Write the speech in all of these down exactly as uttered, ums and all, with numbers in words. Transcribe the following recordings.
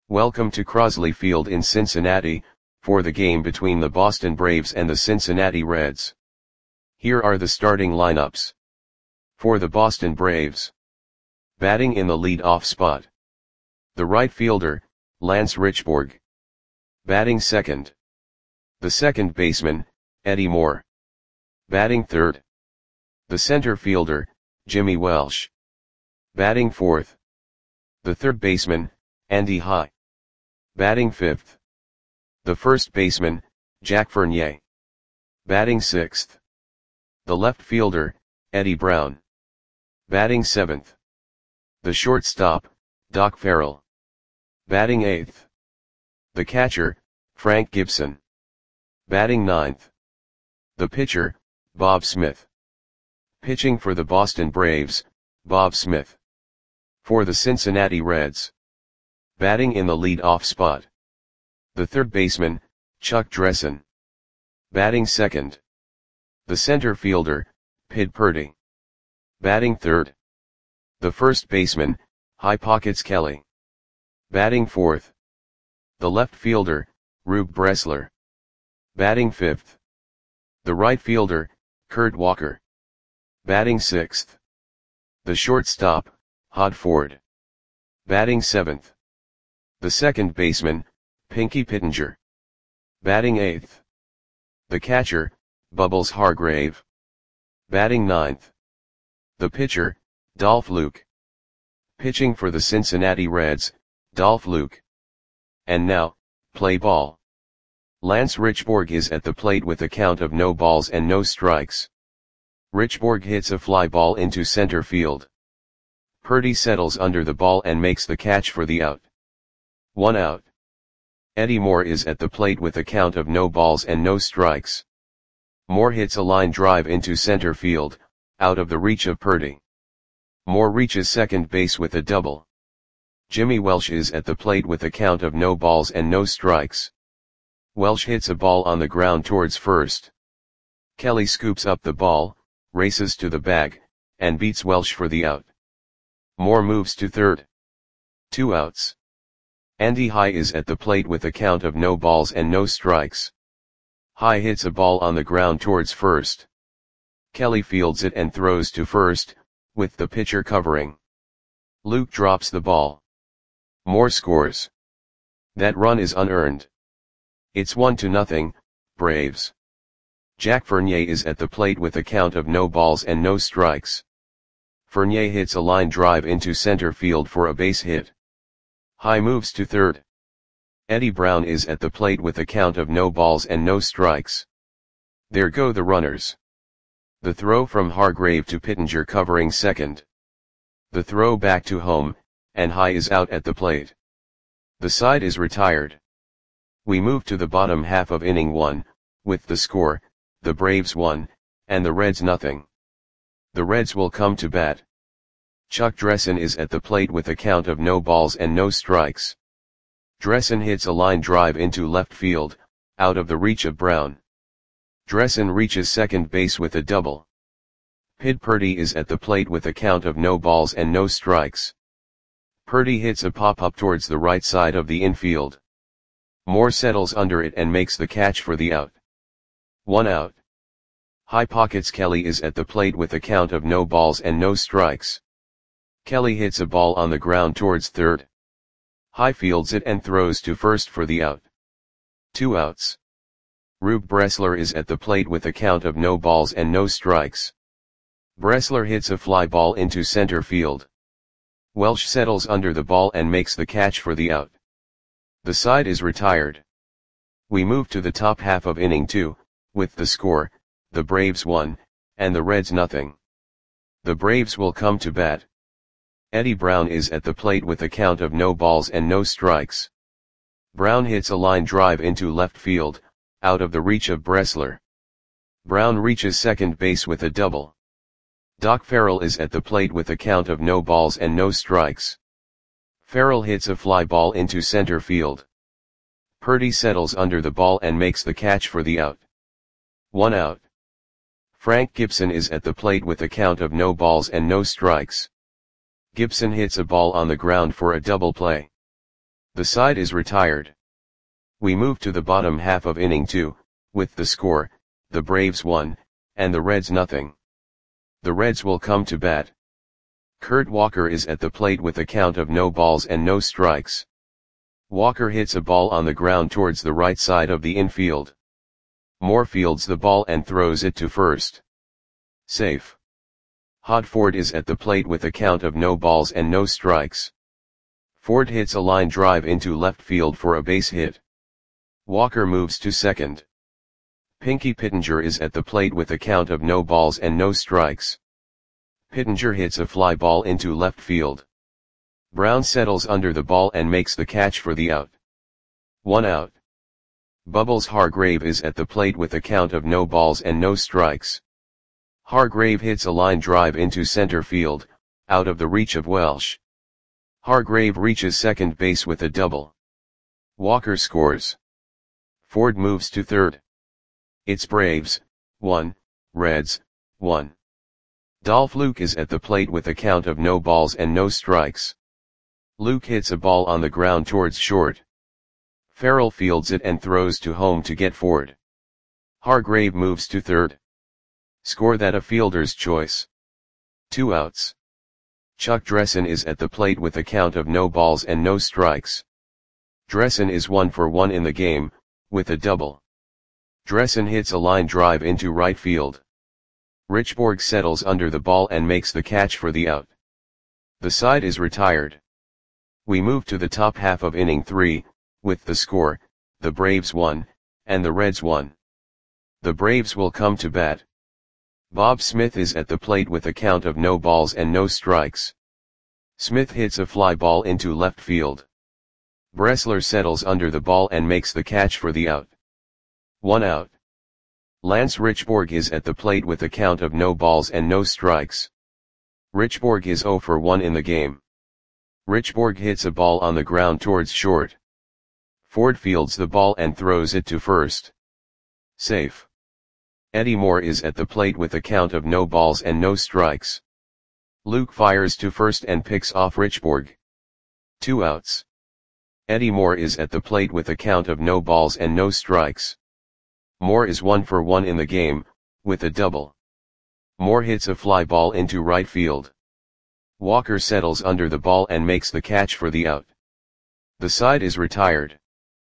Welcome to Crosley Field in Cincinnati, for the game between the Boston Braves and the Cincinnati Reds. Here are the starting lineups. For the Boston Braves. Batting in the lead-off spot. The right fielder, Lance Richburg. Batting second. The second baseman, Eddie Moore. Batting third. The center fielder, Jimmy Welsh. Batting fourth. The third baseman, Andy High. Batting fifth. The first baseman, Jack Fournier. Batting sixth. The left fielder, Eddie Brown. Batting seventh. The shortstop, Doc Farrell. Batting eighth. The catcher, Frank Gibson. Batting ninth. The pitcher, Bob Smith. Pitching for the Boston Braves, Bob Smith. For the Cincinnati Reds. Batting in the lead-off spot. The third baseman, Chuck Dressen. Batting second. The center fielder, Pid Purdy. Batting third. The first baseman, High Pockets Kelly. Batting fourth. The left fielder, Rube Bressler. Batting fifth. The right fielder, Kurt Walker. Batting sixth. The shortstop, Hod Ford. Batting seventh. The second baseman, Pinky Pittenger. Batting eighth. The catcher, Bubbles Hargrave. Batting ninth. The pitcher, Dolph Luke. Pitching for the Cincinnati Reds, Dolph Luke. And now, play ball. Lance Richburg is at the plate with a count of no balls and no strikes. Richburg hits a fly ball into center field. Purdy settles under the ball and makes the catch for the out. One out. Eddie Moore is at the plate with a count of no balls and no strikes. Moore hits a line drive into center field, out of the reach of Purdy. Moore reaches second base with a double. Jimmy Welsh is at the plate with a count of no balls and no strikes. Welsh hits a ball on the ground towards first. Kelly scoops up the ball, races to the bag, and beats Welsh for the out. Moore moves to third. Two outs. Andy High is at the plate with a count of no balls and no strikes. High hits a ball on the ground towards first. Kelly fields it and throws to first, with the pitcher covering. Luke drops the ball. Moore scores. That run is unearned. It's one to nothing, Braves. Jack Fournier is at the plate with a count of no balls and no strikes. Fournier hits a line drive into center field for a base hit. High moves to third. Eddie Brown is at the plate with a count of no balls and no strikes. There go the runners. The throw from Hargrave to Pittenger covering second. The throw back to home, and High is out at the plate. The side is retired. We move to the bottom half of inning one, with the score, the Braves one, and the Reds nothing. The Reds will come to bat. Chuck Dressen is at the plate with a count of no balls and no strikes. Dressen hits a line drive into left field, out of the reach of Brown. Dressen reaches second base with a double. Pid Purdy is at the plate with a count of no balls and no strikes. Purdy hits a pop-up towards the right side of the infield. Moore settles under it and makes the catch for the out. One out. High Pockets Kelly is at the plate with a count of no balls and no strikes. Kelly hits a ball on the ground towards third. High fields it and throws to first for the out. Two outs. Rube Bressler is at the plate with a count of no balls and no strikes. Bressler hits a fly ball into center field. Welsh settles under the ball and makes the catch for the out. The side is retired. We move to the top half of inning two, with the score, the Braves one, and the Reds nothing. The Braves will come to bat. Eddie Brown is at the plate with a count of no balls and no strikes. Brown hits a line drive into left field, out of the reach of Bressler. Brown reaches second base with a double. Doc Farrell is at the plate with a count of no balls and no strikes. Farrell hits a fly ball into center field. Purdy settles under the ball and makes the catch for the out. One out. Frank Gibson is at the plate with a count of no balls and no strikes. Gibson hits a ball on the ground for a double play. The side is retired. We move to the bottom half of inning two, with the score, the Braves one, and the Reds nothing. The Reds will come to bat. Kurt Walker is at the plate with a count of no balls and no strikes. Walker hits a ball on the ground towards the right side of the infield. Moore fields the ball and throws it to first. Safe. Hodford is at the plate with a count of no balls and no strikes. Ford hits a line drive into left field for a base hit. Walker moves to second. Pinky Pittenger is at the plate with a count of no balls and no strikes. Pittenger hits a fly ball into left field. Brown settles under the ball and makes the catch for the out. One out. Bubbles Hargrave is at the plate with a count of no balls and no strikes. Hargrave hits a line drive into center field, out of the reach of Welsh. Hargrave reaches second base with a double. Walker scores. Ford moves to third. It's Braves, one, Reds, one. Dolph Luke is at the plate with a count of no balls and no strikes. Luke hits a ball on the ground towards short. Farrell fields it and throws to home to get Ford. Hargrave moves to third. Score that a fielder's choice. Two outs. Chuck Dressen is at the plate with a count of no balls and no strikes. Dressen is one for one in the game, with a double. Dressen hits a line drive into right field. Richborg settles under the ball and makes the catch for the out. The side is retired. We move to the top half of inning three, with the score, the Braves one, and the Reds one. The Braves will come to bat. Bob Smith is at the plate with a count of no balls and no strikes. Smith hits a fly ball into left field. Bressler settles under the ball and makes the catch for the out. One out. Lance Richborg is at the plate with a count of no balls and no strikes. Richborg is zero for one in the game. Richborg hits a ball on the ground towards short. Ford fields the ball and throws it to first. Safe. Eddie Moore is at the plate with a count of no balls and no strikes. Luke fires to first and picks off Richborg. Two outs. Eddie Moore is at the plate with a count of no balls and no strikes. Moore is one for one in the game, with a double. Moore hits a fly ball into right field. Walker settles under the ball and makes the catch for the out. The side is retired.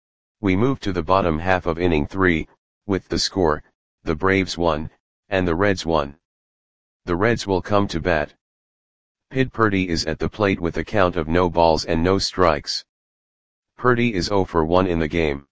We move to the bottom half of inning three, with the score, the Braves one, and the Reds one. The Reds will come to bat. Pid Purdy is at the plate with a count of no balls and no strikes. Purdy is zero for one in the game.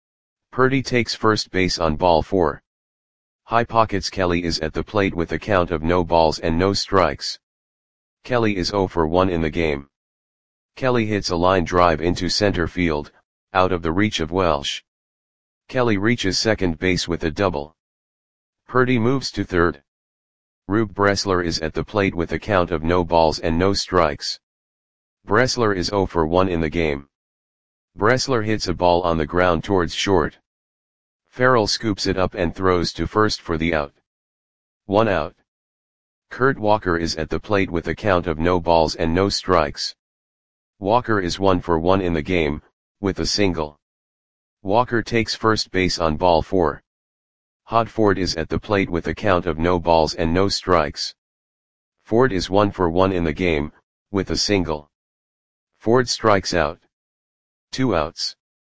Purdy takes first base on ball four. High Pockets Kelly is at the plate with a count of no balls and no strikes. Kelly is zero for one in the game. Kelly hits a line drive into center field, out of the reach of Welsh. Kelly reaches second base with a double. Purdy moves to third. Rube Bressler is at the plate with a count of no balls and no strikes. Bressler is zero for one in the game. Bressler hits a ball on the ground towards short. Farrell scoops it up and throws to first for the out. One out. Kurt Walker is at the plate with a count of no balls and no strikes. Walker is one for one in the game, with a single. Walker takes first base on ball four. Hodford is at the plate with a count of no balls and no strikes. Ford is one for one in the game, with a single. Ford strikes out. Two outs.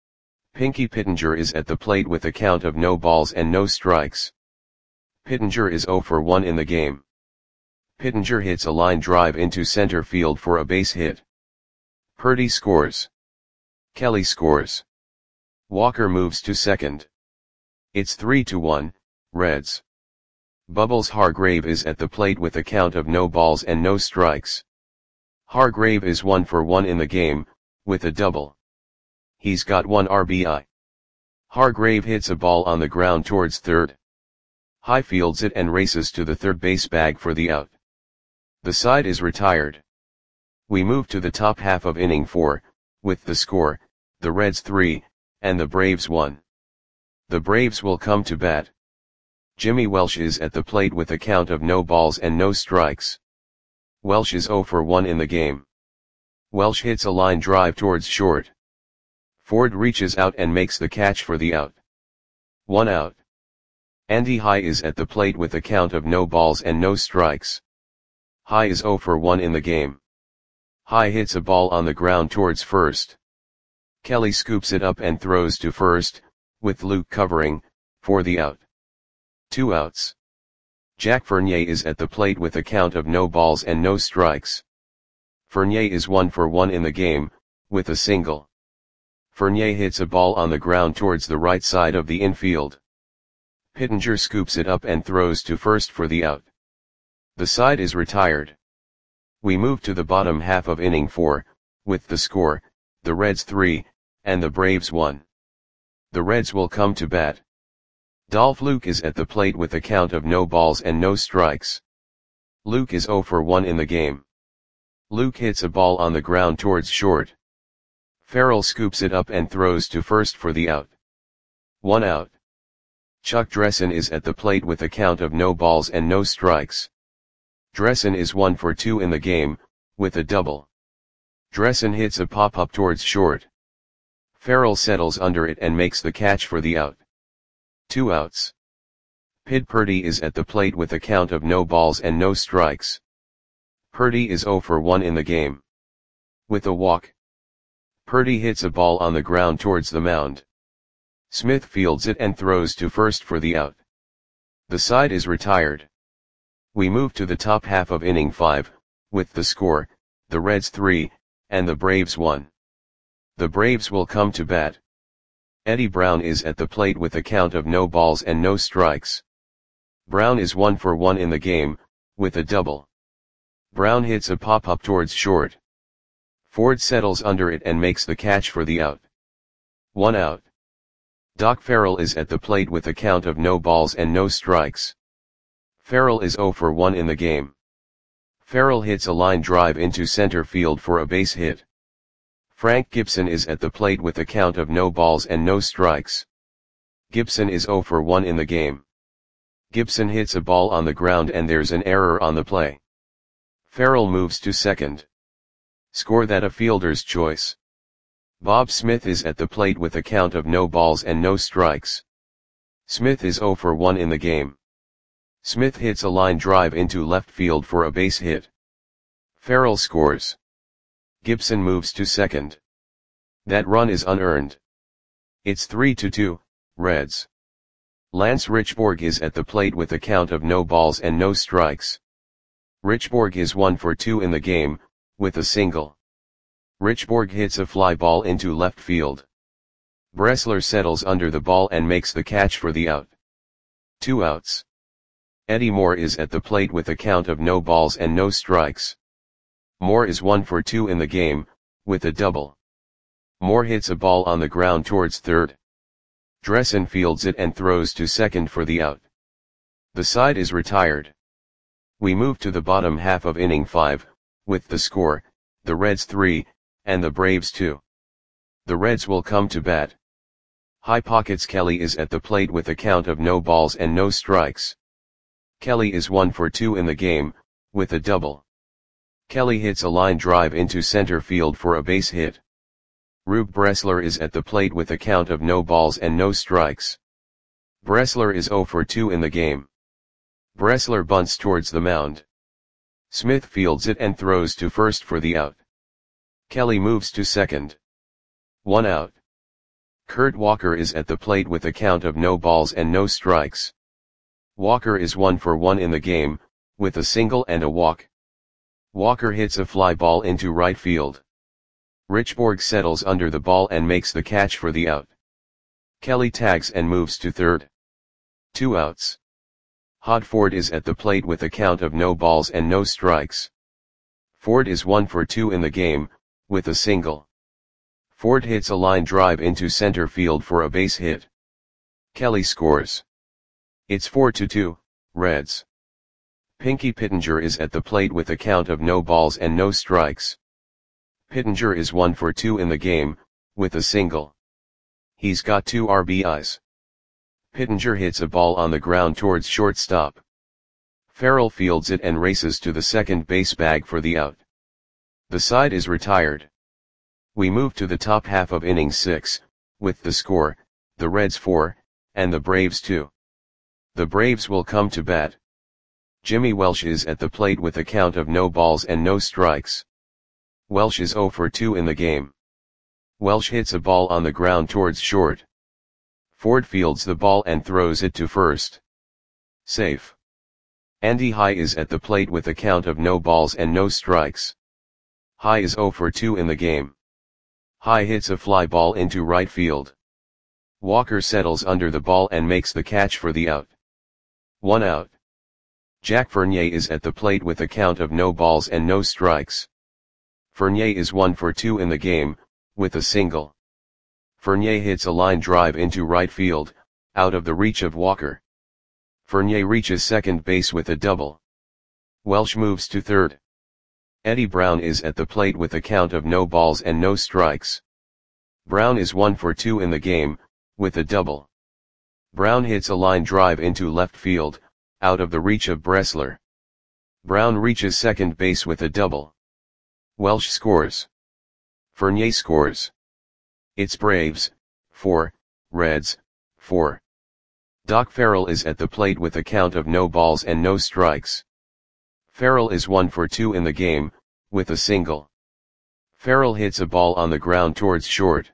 Pinky Pittenger is at the plate with a count of no balls and no strikes. Pittenger is zero for one in the game. Pittenger hits a line drive into center field for a base hit. Purdy scores. Kelly scores. Walker moves to second. It's three to one, Reds. Bubbles Hargrave is at the plate with a count of no balls and no strikes. Hargrave is one for one in the game, with a double. He's got one R B I. Hargrave hits a ball on the ground towards third. High fields it and races to the third base bag for the out. The side is retired. We move to the top half of inning four, with the score, the Reds three, and the Braves one. The Braves will come to bat. Jimmy Welsh is at the plate with a count of no balls and no strikes. Welsh is zero for one in the game. Welsh hits a line drive towards short. Ford reaches out and makes the catch for the out. One out. Andy High is at the plate with a count of no balls and no strikes. High is zero for one in the game. High hits a ball on the ground towards first. Kelly scoops it up and throws to first, with Luke covering, for the out. Two outs. Jack Fournier is at the plate with a count of no balls and no strikes. Fournier is one for one in the game, with a single. Fournier hits a ball on the ground towards the right side of the infield. Pittenger scoops it up and throws to first for the out. The side is retired. We move to the bottom half of inning four, with the score, the Reds three, and the Braves one. The Reds will come to bat. Dolph Luke is at the plate with a count of no balls and no strikes. Luke is zero for one in the game. Luke hits a ball on the ground towards short. Farrell scoops it up and throws to first for the out. One out. Chuck Dressen is at the plate with a count of no balls and no strikes. Dressen is one for two in the game, with a double. Dressen hits a pop-up towards short. Farrell settles under it and makes the catch for the out. Two outs. Pid Purdy is at the plate with a count of no balls and no strikes. Purdy is zero for one in the game. With a walk. Purdy hits a ball on the ground towards the mound. Smith fields it and throws to first for the out. The side is retired. We move to the top half of inning five, with the score, the Reds three, and the Braves one. The Braves will come to bat. Eddie Brown is at the plate with a count of no balls and no strikes. Brown is one for one in the game, with a double. Brown hits a pop-up towards short. Ford settles under it and makes the catch for the out. One out. Doc Farrell is at the plate with a count of no balls and no strikes. Farrell is zero for one in the game. Farrell hits a line drive into center field for a base hit. Frank Gibson is at the plate with a count of no balls and no strikes. Gibson is zero for one in the game. Gibson hits a ball on the ground and there's an error on the play. Farrell moves to second. Score that a fielder's choice. Bob Smith is at the plate with a count of no balls and no strikes. Smith is zero for one in the game. Smith hits a line drive into left field for a base hit. Farrell scores. Gibson moves to second. That run is unearned. It's three to two, Reds. Lance Richborg is at the plate with a count of no balls and no strikes. Richborg is one for two in the game, with a single. Richborg hits a fly ball into left field. Bressler settles under the ball and makes the catch for the out. Two outs. Eddie Moore is at the plate with a count of no balls and no strikes. Moore is one for two in the game, with a double. Moore hits a ball on the ground towards third. Dressen fields it and throws to second for the out. The side is retired. We move to the bottom half of inning five, with the score, the Reds three, and the Braves two. The Reds will come to bat. High Pockets Kelly is at the plate with a count of no balls and no strikes. Kelly is one for two in the game, with a double. Kelly hits a line drive into center field for a base hit. Rube Bressler is at the plate with a count of no balls and no strikes. Bressler is zero for two in the game. Bressler bunts towards the mound. Smith fields it and throws to first for the out. Kelly moves to second. One out. Kurt Walker is at the plate with a count of no balls and no strikes. Walker is one for one in the game, with a single and a walk. Walker hits a fly ball into right field. Richborg settles under the ball and makes the catch for the out. Kelly tags and moves to third. Two outs. Hod Ford is at the plate with a count of no balls and no strikes. Ford is one for two in the game, with a single. Ford hits a line drive into center field for a base hit. Kelly scores. It's four to two, Reds. Pinky Pittenger is at the plate with a count of no balls and no strikes. Pittenger is one for two in the game, with a single. He's got two R B Is. Pittenger hits a ball on the ground towards shortstop. Farrell fields it and races to the second base bag for the out. The side is retired. We move to the top half of inning six, with the score, the Reds four, and the Braves two. The Braves will come to bat. Jimmy Welsh is at the plate with a count of no balls and no strikes. Welsh is oh for two in the game. Welsh hits a ball on the ground towards short. Ford fields the ball and throws it to first. Safe. Andy High is at the plate with a count of no balls and no strikes. High is oh for two in the game. High hits a fly ball into right field. Walker settles under the ball and makes the catch for the out. One out. Jack Fournier is at the plate with a count of no balls and no strikes. Fournier is one for two in the game, with a single. Fournier hits a line drive into right field, out of the reach of Walker. Fournier reaches second base with a double. Welsh moves to third. Eddie Brown is at the plate with a count of no balls and no strikes. Brown is one for two in the game, with a double. Brown hits a line drive into left field, out of the reach of Bressler. Brown reaches second base with a double. Welsh scores. Fournier scores. It's Braves, four, Reds, four. Doc Farrell is at the plate with a count of no balls and no strikes. Farrell is one for two in the game, with a single. Farrell hits a ball on the ground towards short.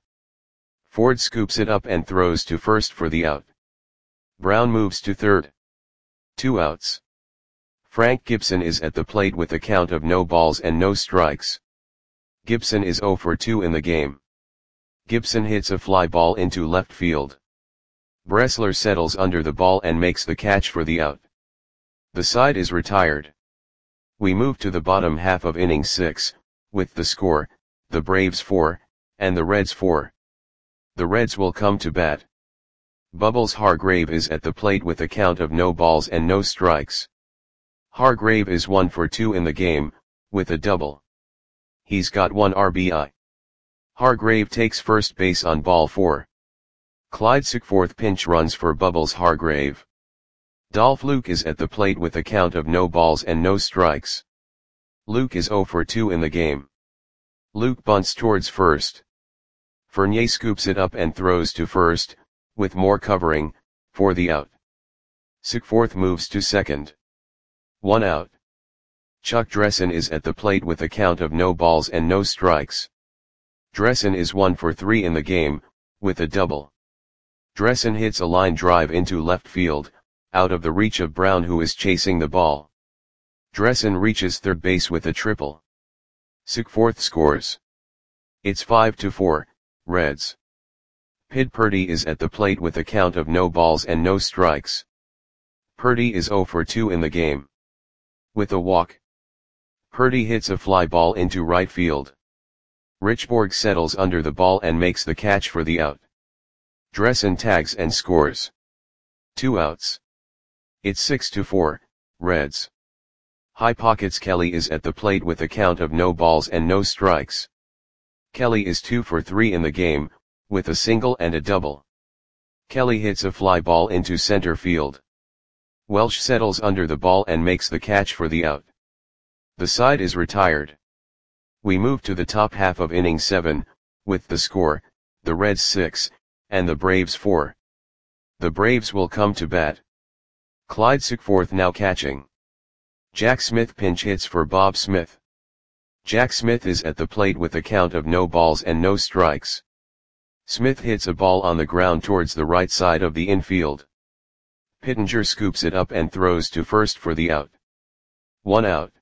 Ford scoops it up and throws to first for the out. Brown moves to third. Two outs. Frank Gibson is at the plate with a count of no balls and no strikes. Gibson is oh for two in the game. Gibson hits a fly ball into left field. Bressler settles under the ball and makes the catch for the out. The side is retired. We move to the bottom half of inning six, with the score, the Braves four, and the Reds four. The Reds will come to bat. Bubbles Hargrave is at the plate with a count of no balls and no strikes. Hargrave is one for two in the game, with a double. He's got one R B I. Hargrave takes first base on ball four. Clyde Sickforth pinch runs for Bubbles Hargrave. Dolph Luke is at the plate with a count of no balls and no strikes. Luke is oh for two in the game. Luke bunts towards first. Fournier scoops it up and throws to first, with more covering, for the out. Sickforth moves to second. One out. Chuck Dressen is at the plate with a count of no balls and no strikes. Dressen is one for three in the game, with a double. Dressen hits a line drive into left field, out of the reach of Brown who is chasing the ball. Dressen reaches third base with a triple. Sickforth scores. It's five to four, Reds. Pid Purdy is at the plate with a count of no balls and no strikes. Purdy is oh for two in the game. With a walk. Purdy hits a fly ball into right field. Richborg settles under the ball and makes the catch for the out. Dressen tags and scores. Two outs. It's six to four, Reds. High pockets Kelly is at the plate with a count of no balls and no strikes. Kelly is two for three in the game, with a single and a double. Kelly hits a fly ball into center field. Welsh settles under the ball and makes the catch for the out. The side is retired. We move to the top half of inning seven, with the score, the Reds six, and the Braves four. The Braves will come to bat. Clyde Sickforth now catching. Jack Smith pinch hits for Bob Smith. Jack Smith is at the plate with a count of no balls and no strikes. Smith hits a ball on the ground towards the right side of the infield. Pittenger scoops it up and throws to first for the out. One out.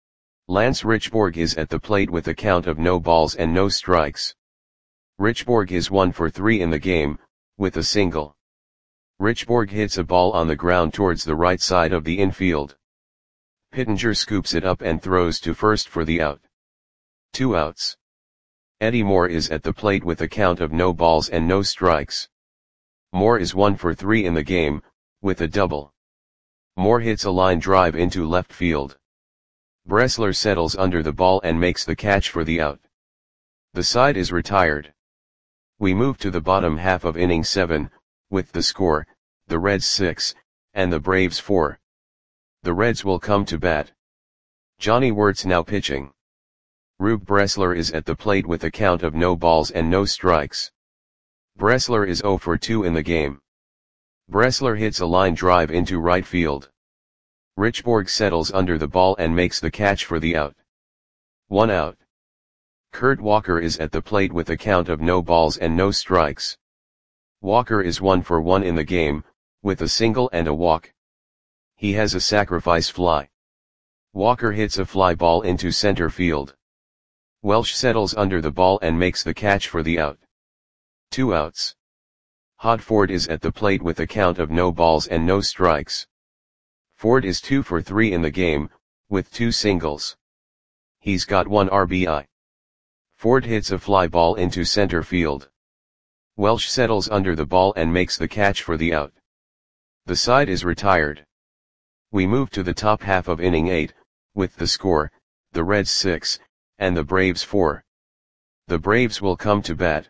Lance Richborg is at the plate with a count of no balls and no strikes. Richborg is one for three in the game, with a single. Richborg hits a ball on the ground towards the right side of the infield. Pittenger scoops it up and throws to first for the out. Two outs. Eddie Moore is at the plate with a count of no balls and no strikes. Moore is one for three in the game, with a double. Moore hits a line drive into left field. Bressler settles under the ball and makes the catch for the out. The side is retired. We move to the bottom half of inning seven, with the score, the Reds six, and the Braves four. The Reds will come to bat. Johnny Wirtz now pitching. Rube Bressler is at the plate with a count of no balls and no strikes. Bressler is zero for two in the game. Bressler hits a line drive into right field. Richborg settles under the ball and makes the catch for the out. One out. Kurt Walker is at the plate with a count of no balls and no strikes. Walker is one for one in the game, with a single and a walk. He has a sacrifice fly. Walker hits a fly ball into center field. Welsh settles under the ball and makes the catch for the out. Two outs. Hod Ford is at the plate with a count of no balls and no strikes. Ford is two for three in the game, with two singles. He's got one R B I. Ford hits a fly ball into center field. Welsh settles under the ball and makes the catch for the out. The side is retired. We move to the top half of inning eight, with the score, the Reds six, and the Braves four. The Braves will come to bat.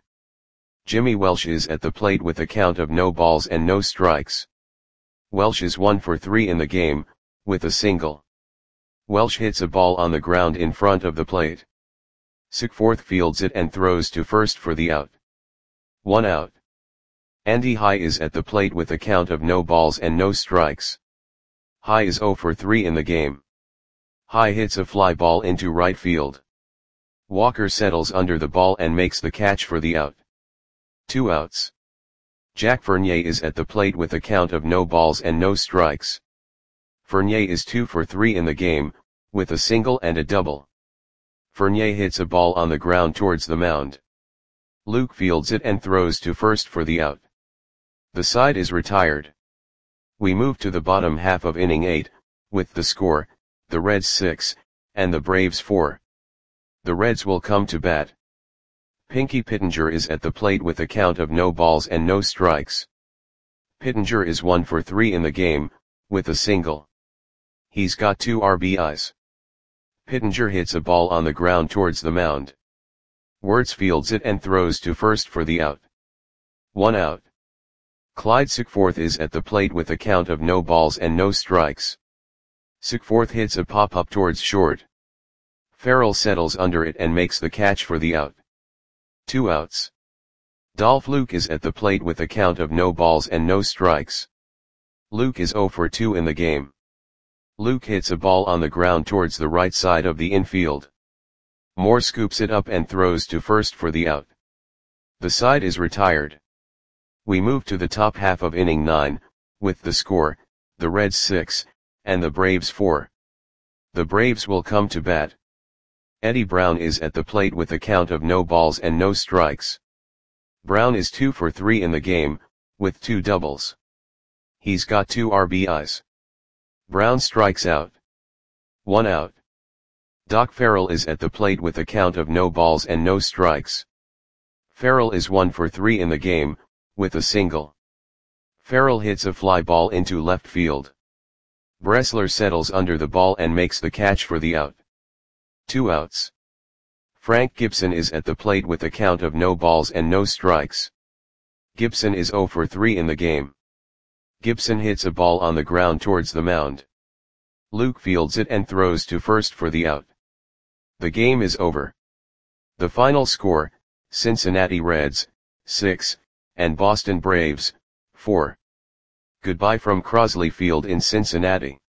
Jimmy Welsh is at the plate with a count of no balls and no strikes. Welsh is one for three in the game, with a single. Welsh hits a ball on the ground in front of the plate. Sickforth fields it and throws to first for the out. One out. Andy High is at the plate with a count of no balls and no strikes. High is zero for three in the game. High hits a fly ball into right field. Walker settles under the ball and makes the catch for the out. Two outs. Jack Fournier is at the plate with a count of no balls and no strikes. Fournier is two for three in the game, with a single and a double. Fournier hits a ball on the ground towards the mound. Luke fields it and throws to first for the out. The side is retired. We move to the bottom half of inning eight, with the score, the Reds six, and the Braves four. The Reds will come to bat. Pinky Pittenger is at the plate with a count of no balls and no strikes. Pittenger is one for three in the game, with a single. He's got two R B Is. Pittenger hits a ball on the ground towards the mound. Wirtz fields it and throws to first for the out. One out. Clyde Sickforth is at the plate with a count of no balls and no strikes. Sickforth hits a pop-up towards short. Farrell settles under it and makes the catch for the out. Two outs. Dolph Luke is at the plate with a count of no balls and no strikes. Luke is zero for two in the game. Luke hits a ball on the ground towards the right side of the infield. Moore scoops it up and throws to first for the out. The side is retired. We move to the top half of inning nine, with the score, the Reds six, and the Braves four. The Braves will come to bat. Eddie Brown is at the plate with a count of no balls and no strikes. Brown is two for three in the game, with two doubles. He's got two R B Is. Brown strikes out. One out. Doc Farrell is at the plate with a count of no balls and no strikes. Farrell is one for three in the game, with a single. Farrell hits a fly ball into left field. Bressler settles under the ball and makes the catch for the out. Two outs. Frank Gibson is at the plate with a count of no balls and no strikes. Gibson is zero for three in the game. Gibson hits a ball on the ground towards the mound. Luke fields it and throws to first for the out. The game is over. The final score, Cincinnati Reds, six, and Boston Braves, four. Goodbye from Crosley Field in Cincinnati.